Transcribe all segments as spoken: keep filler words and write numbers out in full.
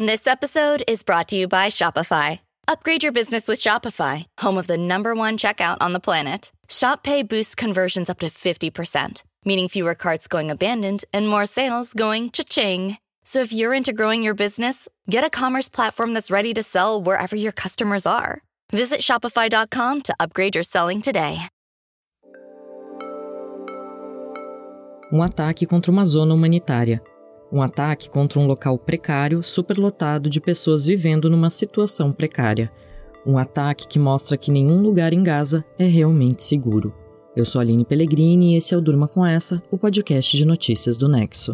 This episode is brought to you by Shopify. Upgrade your business with Shopify, home of the number one checkout on the planet. Shop Pay boosts conversions up to fifty percent, meaning fewer carts going abandoned and more sales going cha-ching. So if you're into growing your business, get a commerce platform that's ready to sell wherever your customers are. Visit shopify dot com to upgrade your selling today. Um ataque contra uma zona humanitária. Um ataque contra um local precário, superlotado de pessoas vivendo numa situação precária. Um ataque que mostra que nenhum lugar em Gaza é realmente seguro. Eu sou a Aline Pellegrini e esse é o Durma Com Essa, o podcast de notícias do Nexo.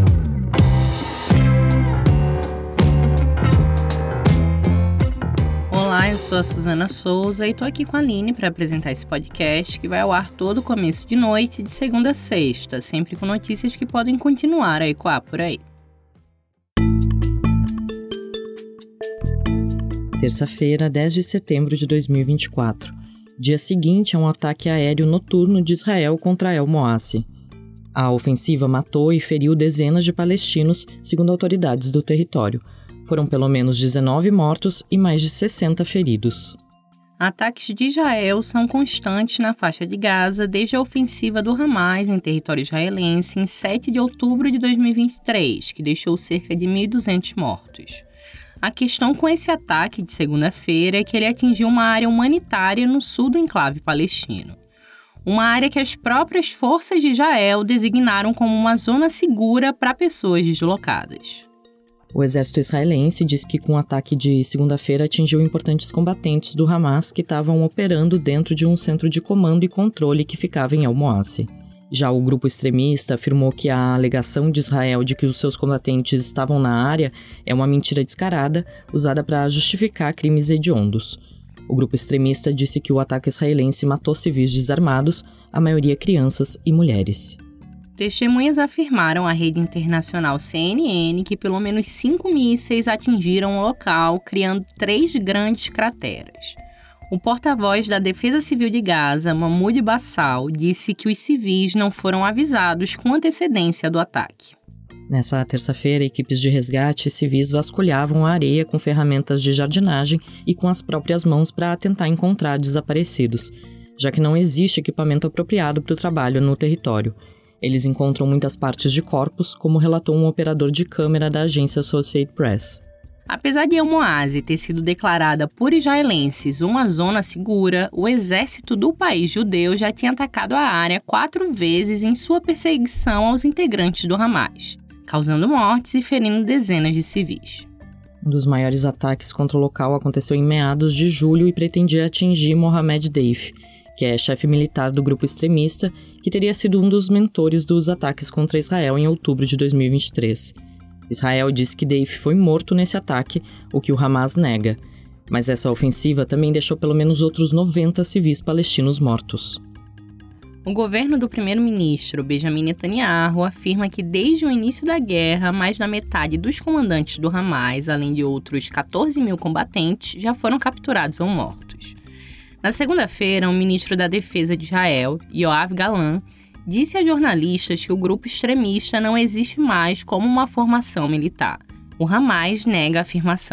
Olá, eu sou a Suzana Souza e tô aqui com a Aline para apresentar esse podcast que vai ao ar todo começo de noite, de segunda a sexta, sempre com notícias que podem continuar a ecoar por aí. Terça-feira, dez de setembro de dois mil e vinte e quatro. Dia seguinte a um ataque aéreo noturno de Israel contra El Moassi. A ofensiva matou e feriu dezenas de palestinos, segundo autoridades do território. Foram pelo menos dezenove mortos e mais de sessenta feridos. Ataques de Israel são constantes na faixa de Gaza desde a ofensiva do Hamas em território israelense em sete de outubro de dois mil e vinte e três, que deixou cerca de mil e duzentos mortos. A questão com esse ataque de segunda-feira é que ele atingiu uma área humanitária no sul do enclave palestino. Uma área que as próprias forças de Israel designaram como uma zona segura para pessoas deslocadas. O exército israelense diz que com o ataque de segunda-feira atingiu importantes combatentes do Hamas que estavam operando dentro de um centro de comando e controle que ficava em El Moassi. Já o grupo extremista afirmou que a alegação de Israel de que os seus combatentes estavam na área é uma mentira descarada, usada para justificar crimes hediondos. O grupo extremista disse que o ataque israelense matou civis desarmados, a maioria crianças e mulheres. Testemunhas afirmaram à rede internacional C N N que pelo menos cinco mísseis atingiram o local, criando três grandes crateras. O porta-voz da Defesa Civil de Gaza, Mahmoud Bassal, disse que os civis não foram avisados com antecedência do ataque. Nessa terça-feira, equipes de resgate e civis vasculhavam a areia com ferramentas de jardinagem e com as próprias mãos para tentar encontrar desaparecidos, já que não existe equipamento apropriado para o trabalho no território. Eles encontram muitas partes de corpos, como relatou um operador de câmera da agência Associated Press. Apesar de El Moassi ter sido declarada por israelenses uma zona segura, o exército do país judeu já tinha atacado a área quatro vezes em sua perseguição aos integrantes do Hamas, causando mortes e ferindo dezenas de civis. Um dos maiores ataques contra o local aconteceu em meados de julho e pretendia atingir Mohamed Deif, que é chefe militar do grupo extremista, que teria sido um dos mentores dos ataques contra Israel em outubro de dois mil e vinte e três. Israel disse que Deif foi morto nesse ataque, o que o Hamas nega. Mas essa ofensiva também deixou pelo menos outros noventa civis palestinos mortos. O governo do primeiro-ministro Benjamin Netanyahu afirma que desde o início da guerra, mais da metade dos comandantes do Hamas, além de outros quatorze mil combatentes, já foram capturados ou mortos. Na segunda-feira, o ministro da Defesa de Israel, Yoav Gallant, disse a jornalistas que o grupo extremista não existe mais como uma formação militar. O Hamas nega a afirmação.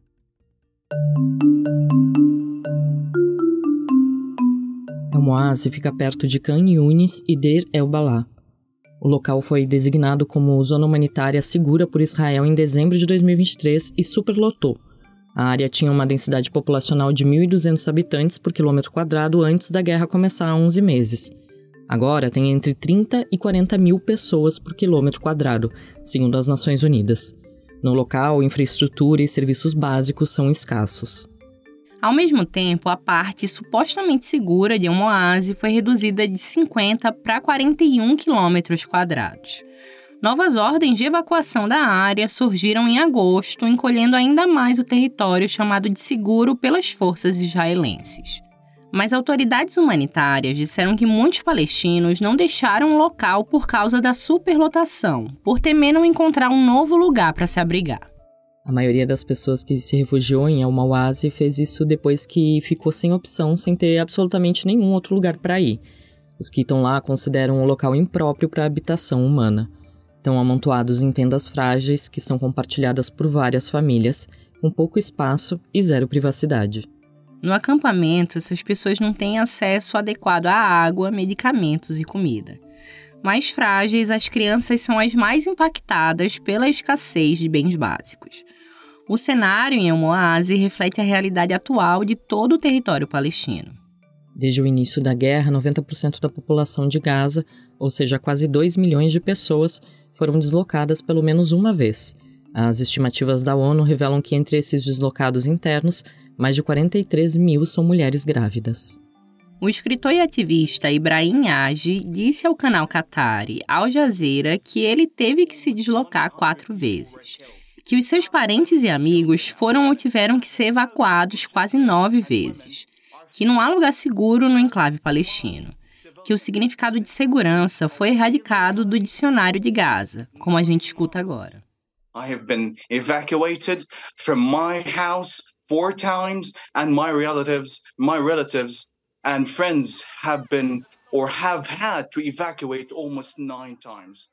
El Moassi fica perto de Khan Yunis e Deir el-Balá. O local foi designado como zona humanitária segura por Israel em dezembro de dois mil e vinte e três e superlotou. A área tinha uma densidade populacional de mil e duzentos habitantes por quilômetro quadrado antes da guerra começar há onze meses. Agora tem entre trinta e quarenta mil pessoas por quilômetro quadrado, segundo as Nações Unidas. No local, infraestrutura e serviços básicos são escassos. Ao mesmo tempo, a parte supostamente segura de El Moassi foi reduzida de cinquenta para quarenta e um quilômetros quadrados. Novas ordens de evacuação da área surgiram em agosto, encolhendo ainda mais o território chamado de seguro pelas forças israelenses. Mas autoridades humanitárias disseram que muitos palestinos não deixaram o local por causa da superlotação, por temer não encontrar um novo lugar para se abrigar. A maioria das pessoas que se refugiou em El Moassi fez isso depois que ficou sem opção, sem ter absolutamente nenhum outro lugar para ir. Os que estão lá consideram o local impróprio para a habitação humana. Estão amontoados em tendas frágeis que são compartilhadas por várias famílias, com pouco espaço e zero privacidade. No acampamento, essas pessoas não têm acesso adequado à água, medicamentos e comida. Mais frágeis, as crianças são as mais impactadas pela escassez de bens básicos. O cenário em El Moazi reflete a realidade atual de todo o território palestino. Desde o início da guerra, noventa por cento da população de Gaza, ou seja, quase dois milhões de pessoas, foram deslocadas pelo menos uma vez. As estimativas da ONU revelam que entre esses deslocados internos, mais de quarenta e três mil são mulheres grávidas. O escritor e ativista Ibrahim Agi disse ao canal Qatari Al Jazeera que ele teve que se deslocar quatro vezes, que os seus parentes e amigos foram ou tiveram que ser evacuados quase nove vezes, que não há lugar seguro no enclave palestino, que o significado de segurança foi erradicado do dicionário de Gaza, como a gente escuta agora. I have been evacuated from my house four times and my relatives, my relatives and friends have been or have had to evacuate almost nine times.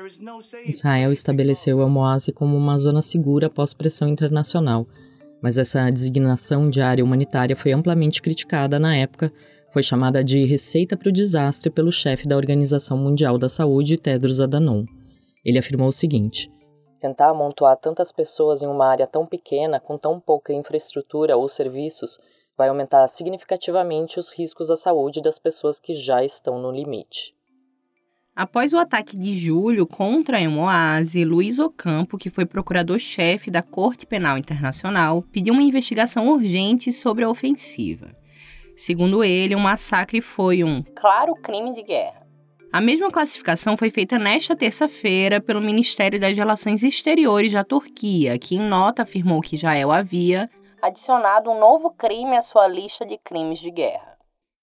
Israel estabeleceu El Moazi como uma zona segura após pressão internacional, mas essa designação de área humanitária foi amplamente criticada na época. Foi chamada de receita para o desastre pelo chefe da Organização Mundial da Saúde, Tedros Adhanom. Ele afirmou o seguinte: tentar amontoar tantas pessoas em uma área tão pequena, com tão pouca infraestrutura ou serviços, vai aumentar significativamente os riscos à saúde das pessoas que já estão no limite. Após o ataque de julho contra El Moazi, Luiz Ocampo, que foi procurador-chefe da Corte Penal Internacional, pediu uma investigação urgente sobre a ofensiva. Segundo ele, o massacre foi um claro crime de guerra. A mesma classificação foi feita nesta terça-feira pelo Ministério das Relações Exteriores da Turquia, que em nota afirmou que Israel havia adicionado um novo crime à sua lista de crimes de guerra.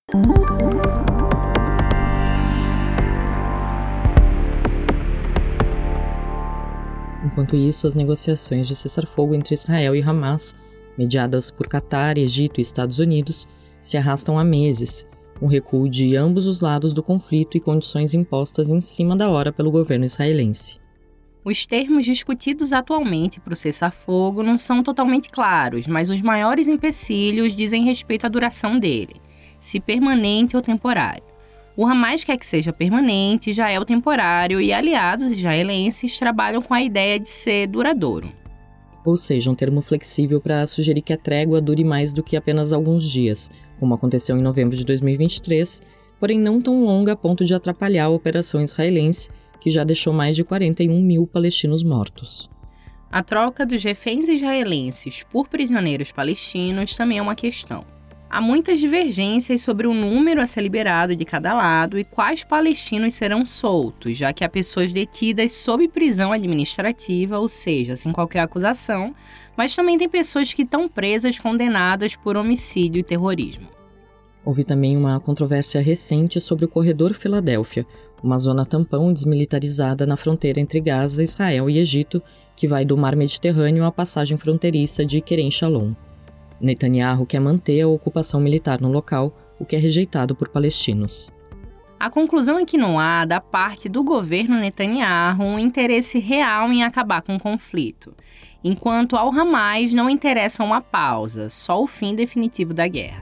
Enquanto isso, as negociações de cessar-fogo entre Israel e Hamas, mediadas por Catar, Egito e Estados Unidos, se arrastam há meses, com recuo de ambos os lados do conflito e condições impostas em cima da hora pelo governo israelense. Os termos discutidos atualmente para o cessar-fogo não são totalmente claros, mas os maiores empecilhos dizem respeito à duração dele, se permanente ou temporário. O Hamas quer que seja permanente, Israel temporário, e aliados israelenses trabalham com a ideia de ser duradouro. Ou seja, um termo flexível para sugerir que a trégua dure mais do que apenas alguns dias, como aconteceu em novembro de dois mil e vinte e três, porém não tão longa a ponto de atrapalhar a operação israelense, que já deixou mais de quarenta e um mil palestinos mortos. A troca dos reféns israelenses por prisioneiros palestinos também é uma questão. Há muitas divergências sobre o número a ser liberado de cada lado e quais palestinos serão soltos, já que há pessoas detidas sob prisão administrativa, ou seja, sem qualquer acusação, mas também tem pessoas que estão presas condenadas por homicídio e terrorismo. Houve também uma controvérsia recente sobre o Corredor Filadélfia, uma zona tampão desmilitarizada na fronteira entre Gaza, Israel e Egito, que vai do Mar Mediterrâneo à passagem fronteiriça de Kerem Shalom. Netanyahu quer manter a ocupação militar no local, o que é rejeitado por palestinos. A conclusão é que não há, da parte do governo Netanyahu, um interesse real em acabar com o conflito, enquanto ao Hamas não interessa uma pausa, só o fim definitivo da guerra.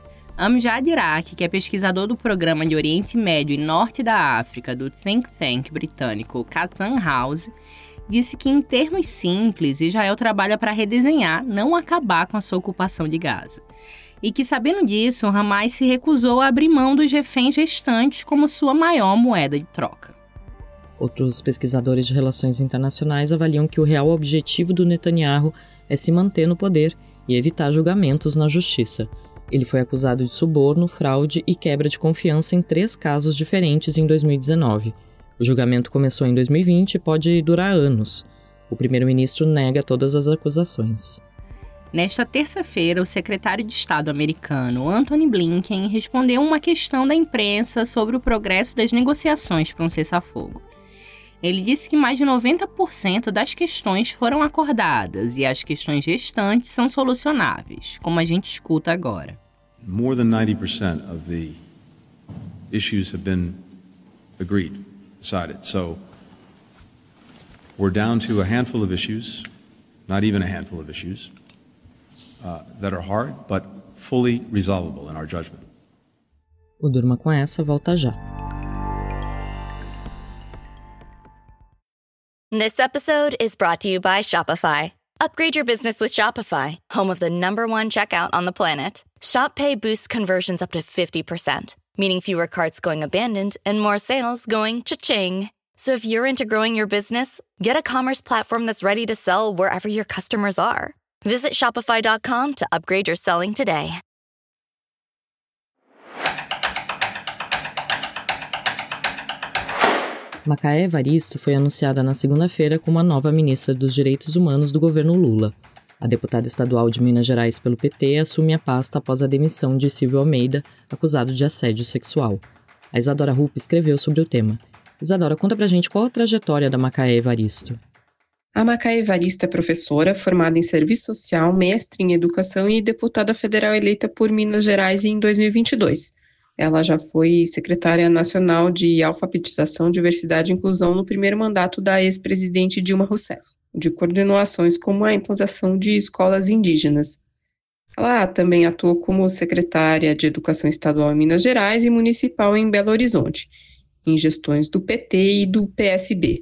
Amjad Iraq, que é pesquisador do Programa de Oriente Médio e Norte da África do think tank britânico Chatham House, disse que, em termos simples, Israel trabalha para redesenhar, não acabar com a sua ocupação de Gaza. E que, sabendo disso, o Hamas se recusou a abrir mão dos reféns restantes como sua maior moeda de troca. Outros pesquisadores de relações internacionais avaliam que o real objetivo do Netanyahu é se manter no poder e evitar julgamentos na justiça. Ele foi acusado de suborno, fraude e quebra de confiança em três casos diferentes em dois mil e dezenove. O julgamento começou em dois mil e vinte e pode durar anos. O primeiro-ministro nega todas as acusações. Nesta terça-feira, o secretário de Estado americano Antony Blinken respondeu uma questão da imprensa sobre o progresso das negociações para um cessar-fogo. Ele disse que mais de noventa por cento das questões foram acordadas e as questões restantes são solucionáveis, como a gente escuta agora. More than ninety percent of the issues have been agreed. Decided. So we're down to a handful of issues, not even a handful of issues, uh, that are hard, but fully resolvable in our judgment. O Durma Com Essa volta já. This episode is brought to you by Shopify. Upgrade your business with Shopify, home of the number one checkout on the planet. Shop Pay boosts conversions up to fifty percent, meaning fewer carts going abandoned and more sales going cha-ching. So if you're into growing your business, get a commerce platform that's ready to sell wherever your customers are. Visit shopify dot com to upgrade your selling today. Macaé Evaristo foi anunciada na segunda-feira como a nova ministra dos Direitos Humanos do governo Lula. A deputada estadual de Minas Gerais pelo P T assume a pasta após a demissão de Silvio Almeida, acusado de assédio sexual. A Isadora Rupp escreveu sobre o tema. Isadora, conta pra gente qual a trajetória da Macaé Evaristo. A Macaé Evaristo é professora, formada em serviço social, mestre em educação e deputada federal eleita por Minas Gerais em dois mil e vinte e dois. Ela já foi secretária nacional de alfabetização, diversidade e inclusão no primeiro mandato da ex-presidente Dilma Rousseff, de coordenou ações como a implantação de escolas indígenas. Ela também atuou como secretária de Educação Estadual em Minas Gerais e municipal em Belo Horizonte, em gestões do P T e do P S B.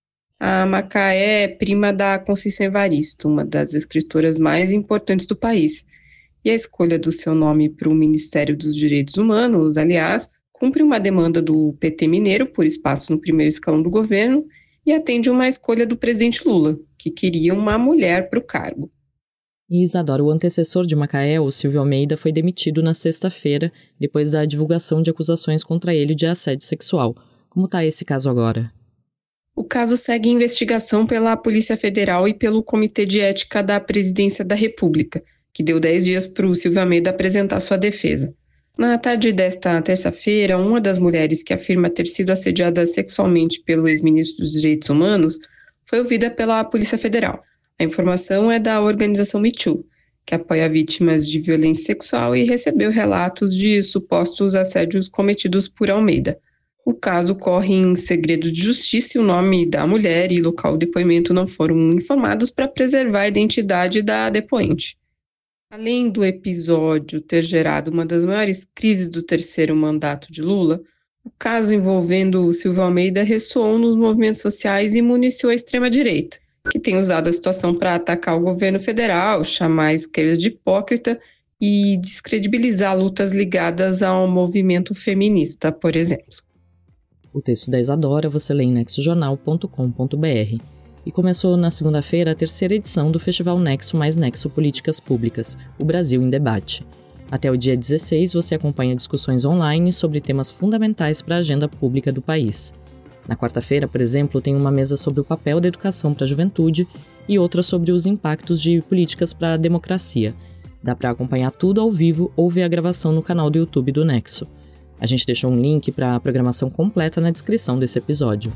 A Macaé é prima da Conceição Evaristo, uma das escritoras mais importantes do país. E a escolha do seu nome para o Ministério dos Direitos Humanos, aliás, cumpre uma demanda do P T mineiro por espaço no primeiro escalão do governo e atende uma escolha do presidente Lula, que queria uma mulher para o cargo. E Isadora, o antecessor de Macaé, o Silvio Almeida, foi demitido na sexta-feira, depois da divulgação de acusações contra ele de assédio sexual. Como está esse caso agora? O caso segue investigação pela Polícia Federal e pelo Comitê de Ética da Presidência da República, que deu dez dias para o Silvio Almeida apresentar sua defesa. Na tarde desta terça-feira, uma das mulheres que afirma ter sido assediada sexualmente pelo ex-ministro dos Direitos Humanos foi ouvida pela Polícia Federal. A informação é da organização Me Too, que apoia vítimas de violência sexual e recebeu relatos de supostos assédios cometidos por Almeida. O caso corre em segredo de justiça e o nome da mulher e local do depoimento não foram informados para preservar a identidade da depoente. Além do episódio ter gerado uma das maiores crises do terceiro mandato de Lula, o caso envolvendo o Silvio Almeida ressoou nos movimentos sociais e municiou a extrema-direita, que tem usado a situação para atacar o governo federal, chamar a esquerda de hipócrita e descredibilizar lutas ligadas ao movimento feminista, por exemplo. O texto da Isadora você lê em nexo jornal ponto com ponto b r. E começou na segunda-feira a terceira edição do Festival Nexo mais Nexo Políticas Públicas, o Brasil em Debate. Até o dia dezesseis você acompanha discussões online sobre temas fundamentais para a agenda pública do país. Na quarta-feira, por exemplo, tem uma mesa sobre o papel da educação para a juventude e outra sobre os impactos de políticas para a democracia. Dá para acompanhar tudo ao vivo ou ver a gravação no canal do YouTube do Nexo. A gente deixou um link para a programação completa na descrição desse episódio.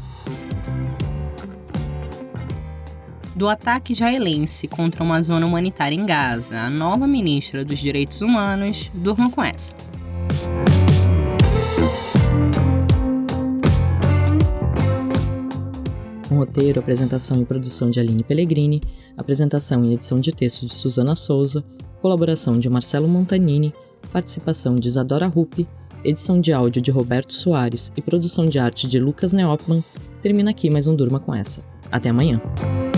Do ataque israelense contra uma zona humanitária em Gaza, a nova ministra dos Direitos Humanos durma com essa. Com roteiro, apresentação e produção de Aline Pellegrini, apresentação e edição de texto de Suzana Souza, colaboração de Marcelo Montanini, participação de Isadora Rupp, edição de áudio de Roberto Soares e produção de arte de Lucas Neopman, termina aqui mais um Durma Com Essa. Até amanhã!